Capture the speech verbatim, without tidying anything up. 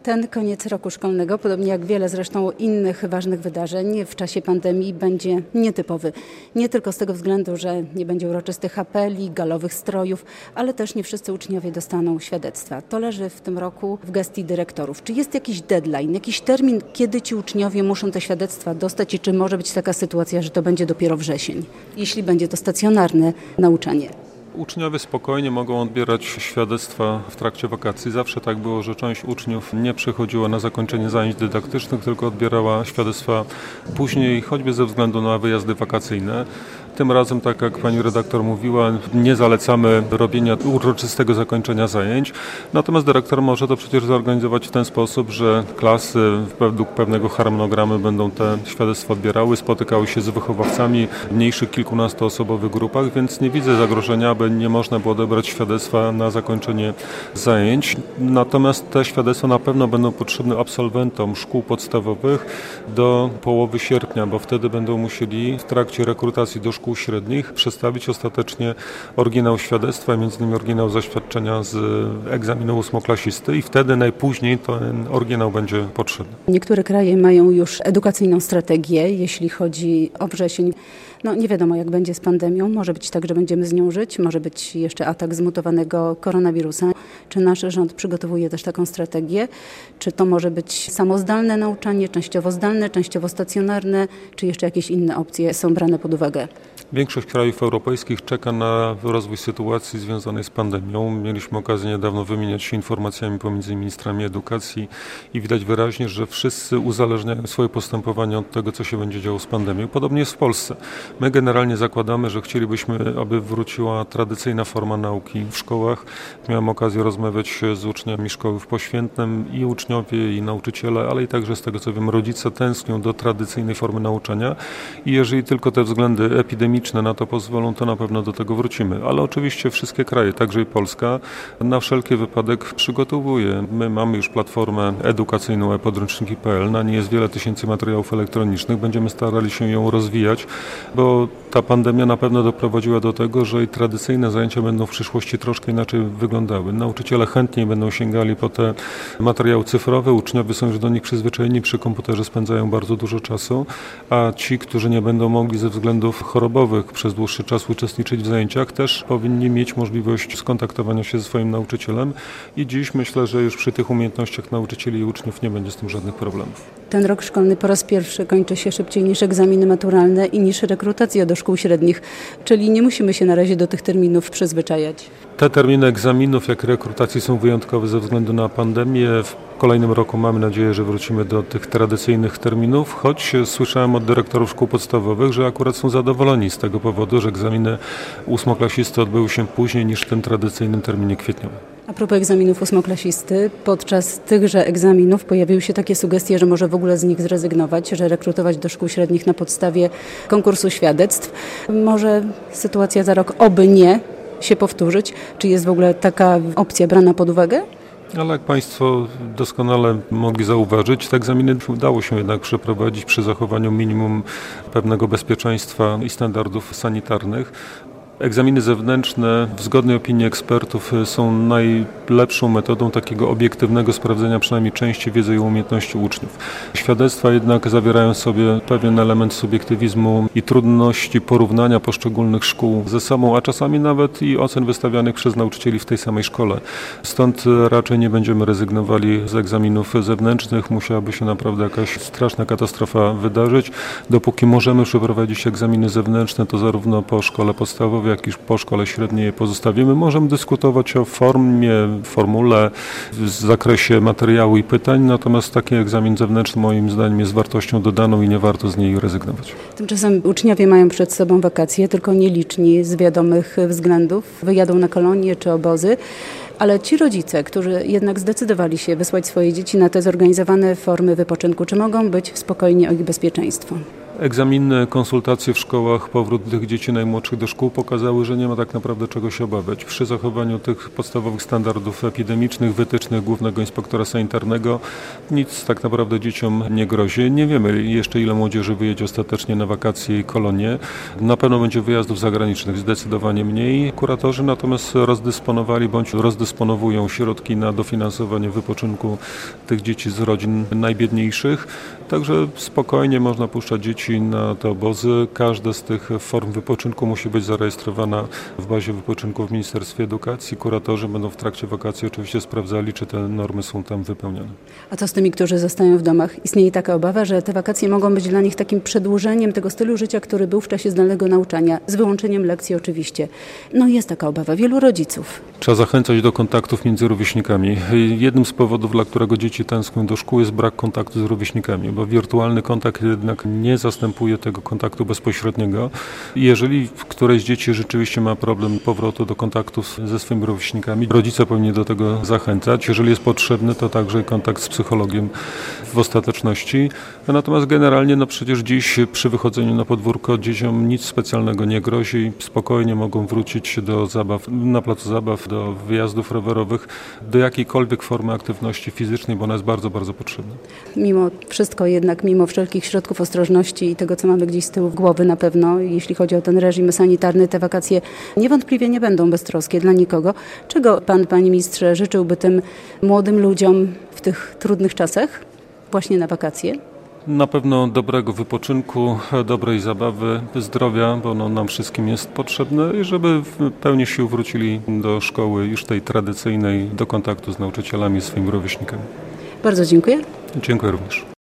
Ten koniec roku szkolnego, podobnie jak wiele zresztą innych ważnych wydarzeń w czasie pandemii, będzie nietypowy. Nie tylko z tego względu, że nie będzie uroczystych apeli, galowych strojów, ale też nie wszyscy uczniowie dostaną świadectwa. To leży w tym roku w gestii dyrektorów. Czy jest jakiś deadline, jakiś termin, kiedy ci uczniowie muszą te świadectwa dostać i czy może być taka sytuacja, że to będzie dopiero wrzesień, jeśli będzie to stacjonarne nauczanie? Uczniowie spokojnie mogą odbierać świadectwa w trakcie wakacji. Zawsze tak było, że część uczniów nie przychodziła na zakończenie zajęć dydaktycznych, tylko odbierała świadectwa później, choćby ze względu na wyjazdy wakacyjne. Tym razem, tak jak pani redaktor mówiła, nie zalecamy robienia uroczystego zakończenia zajęć. Natomiast dyrektor może to przecież zorganizować w ten sposób, że klasy według pewnego harmonogramu będą te świadectwa odbierały, spotykały się z wychowawcami w mniejszych kilkunastoosobowych grupach, więc nie widzę zagrożenia, aby nie można było odebrać świadectwa na zakończenie zajęć. Natomiast te świadectwa na pewno będą potrzebne absolwentom szkół podstawowych do połowy sierpnia, bo wtedy będą musieli w trakcie rekrutacji do szkół średnich przedstawić ostatecznie oryginał świadectwa, między innymi oryginał zaświadczenia z egzaminu ósmoklasisty i wtedy najpóźniej ten oryginał będzie potrzebny. Niektóre kraje mają już edukacyjną strategię, jeśli chodzi o wrzesień. No nie wiadomo, jak będzie z pandemią. Może być tak, że będziemy z nią żyć. Może być jeszcze atak zmutowanego koronawirusa. Czy nasz rząd przygotowuje też taką strategię? Czy to może być samozdalne nauczanie, częściowo zdalne, częściowo stacjonarne? Czy jeszcze jakieś inne opcje są brane pod uwagę? Większość krajów europejskich czeka na rozwój sytuacji związanej z pandemią. Mieliśmy okazję niedawno wymieniać się informacjami pomiędzy ministrami edukacji i widać wyraźnie, że wszyscy uzależniają swoje postępowanie od tego, co się będzie działo z pandemią. Podobnie jest w Polsce. My generalnie zakładamy, że chcielibyśmy, aby wróciła tradycyjna forma nauki w szkołach. Miałem okazję rozmawiać z uczniami szkoły w Poświętnem i uczniowie, i nauczyciele, ale i także z tego, co wiem, rodzice tęsknią do tradycyjnej formy nauczania i jeżeli tylko te względy epidemiczne na to pozwolą, to na pewno do tego wrócimy. Ale oczywiście wszystkie kraje, także i Polska, na wszelki wypadek przygotowuje. My mamy już platformę edukacyjną e podręczniki kropka pe el. Na niej jest wiele tysięcy materiałów elektronicznych. Będziemy starali się ją rozwijać, bo ta pandemia na pewno doprowadziła do tego, że i tradycyjne zajęcia będą w przyszłości troszkę inaczej wyglądały. Nauczyciele chętniej będą sięgali po te materiały cyfrowe. Uczniowie są już do nich przyzwyczajeni. Przy komputerze spędzają bardzo dużo czasu, a ci, którzy nie będą mogli ze względów chorobowych przez dłuższy czas uczestniczyć w zajęciach, też powinni mieć możliwość skontaktowania się ze swoim nauczycielem i dziś myślę, że już przy tych umiejętnościach nauczycieli i uczniów nie będzie z tym żadnych problemów. Ten rok szkolny po raz pierwszy kończy się szybciej niż egzaminy maturalne i niż rekrutacje do szkół średnich, czyli nie musimy się na razie do tych terminów przyzwyczajać. Te terminy egzaminów, jak i rekrutacji są wyjątkowe ze względu na pandemię. W kolejnym roku mamy nadzieję, że wrócimy do tych tradycyjnych terminów, choć słyszałem od dyrektorów szkół podstawowych, że akurat są zadowoleni z tego powodu, że egzaminy ósmoklasisty odbyły się później niż w tym tradycyjnym terminie kwietniowym. A propos egzaminów ósmoklasisty, podczas tychże egzaminów pojawiły się takie sugestie, że może w ogóle z nich zrezygnować, że rekrutować do szkół średnich na podstawie konkursu świadectw. Może sytuacja za rok, oby nie, się powtórzyć. Czy jest w ogóle taka opcja brana pod uwagę? Ale jak Państwo doskonale mogli zauważyć, te egzaminy udało się jednak przeprowadzić przy zachowaniu minimum pewnego bezpieczeństwa i standardów sanitarnych. Egzaminy zewnętrzne w zgodnej opinii ekspertów są najlepszą metodą takiego obiektywnego sprawdzenia przynajmniej części wiedzy i umiejętności uczniów. Świadectwa jednak zawierają w sobie pewien element subiektywizmu i trudności porównania poszczególnych szkół ze sobą, a czasami nawet i ocen wystawianych przez nauczycieli w tej samej szkole. Stąd raczej nie będziemy rezygnowali z egzaminów zewnętrznych. Musiałaby się naprawdę jakaś straszna katastrofa wydarzyć. Dopóki możemy przeprowadzić egzaminy zewnętrzne, to zarówno po szkole podstawowej, jak i po szkole średniej je pozostawimy. Możemy dyskutować o formie, formule, w zakresie materiału i pytań, natomiast taki egzamin zewnętrzny moim zdaniem jest wartością dodaną i nie warto z niej rezygnować. Tymczasem uczniowie mają przed sobą wakacje, tylko nieliczni z wiadomych względów wyjadą na kolonie czy obozy, ale ci rodzice, którzy jednak zdecydowali się wysłać swoje dzieci na te zorganizowane formy wypoczynku, czy mogą być spokojni o ich bezpieczeństwo? Egzaminy, konsultacje w szkołach, powrót tych dzieci najmłodszych do szkół pokazały, że nie ma tak naprawdę czego się obawiać. Przy zachowaniu tych podstawowych standardów epidemicznych, wytycznych Głównego Inspektora Sanitarnego nic tak naprawdę dzieciom nie grozi. Nie wiemy jeszcze, ile młodzieży wyjedzie ostatecznie na wakacje i kolonie. Na pewno będzie wyjazdów zagranicznych zdecydowanie mniej. Kuratorzy natomiast rozdysponowali bądź rozdysponowują środki na dofinansowanie wypoczynku tych dzieci z rodzin najbiedniejszych. Także spokojnie można puszczać dzieci na te obozy. Każda z tych form wypoczynku musi być zarejestrowana w bazie wypoczynku w Ministerstwie Edukacji. Kuratorzy będą w trakcie wakacji oczywiście sprawdzali, czy te normy są tam wypełnione. A co z tymi, którzy zostają w domach? Istnieje taka obawa, że te wakacje mogą być dla nich takim przedłużeniem tego stylu życia, który był w czasie zdalnego nauczania, z wyłączeniem lekcji oczywiście. No jest taka obawa wielu rodziców. Trzeba zachęcać do kontaktów między rówieśnikami. Jednym z powodów, dla którego dzieci tęsknią do szkół, jest brak kontaktu z rówieśnikami, bo wirtualny kontakt jednak nie zastępuje tego kontaktu bezpośredniego. Jeżeli któreś z dzieci rzeczywiście ma problem powrotu do kontaktów ze swoimi rówieśnikami, rodzice powinni do tego zachęcać. Jeżeli jest potrzebny, to także kontakt z psychologiem w ostateczności. Natomiast generalnie, no przecież dziś przy wychodzeniu na podwórko dzieciom nic specjalnego nie grozi. Spokojnie mogą wrócić do zabaw, na placu zabaw, do wyjazdów rowerowych, do jakiejkolwiek formy aktywności fizycznej, bo ona jest bardzo, bardzo potrzebna. Mimo wszystko jednak, mimo wszelkich środków ostrożności i tego, co mamy gdzieś z tyłu głowy na pewno, jeśli chodzi o ten reżim sanitarny, te wakacje niewątpliwie nie będą beztroskie dla nikogo. Czego pan, panie ministrze, życzyłby tym młodym ludziom w tych trudnych czasach, właśnie na wakacje? Na pewno dobrego wypoczynku, dobrej zabawy, zdrowia, bo ono nam wszystkim jest potrzebne i żeby w pełni sił wrócili do szkoły już tej tradycyjnej, do kontaktu z nauczycielami, swoimi rówieśnikami. Bardzo dziękuję. Dziękuję również.